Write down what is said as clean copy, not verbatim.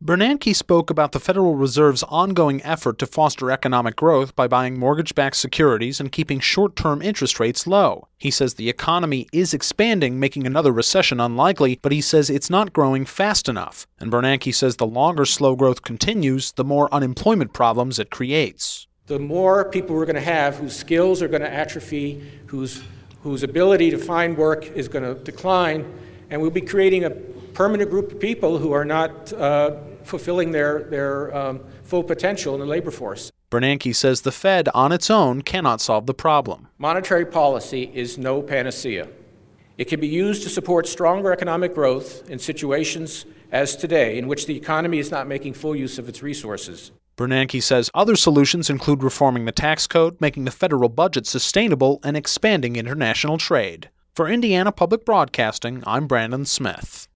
Bernanke spoke about the Federal Reserve's ongoing effort to foster economic growth by buying mortgage-backed securities and keeping short-term interest rates low. He says the economy is expanding, making another recession unlikely, but he says it's not growing fast enough. And Bernanke says the longer slow growth continues, the more unemployment problems it creates. The more people we're going to have whose skills are going to atrophy, whose ability to find work is going to decline, and we'll be creating a permanent group of people who are not fulfilling their full potential in the labor force. Bernanke says the Fed on its own cannot solve the problem. Monetary policy is no panacea. It can be used to support stronger economic growth in situations as today, in which the economy is not making full use of its resources. Bernanke says other solutions include reforming the tax code, making the federal budget sustainable, and expanding international trade. For Indiana Public Broadcasting, I'm Brandon Smith.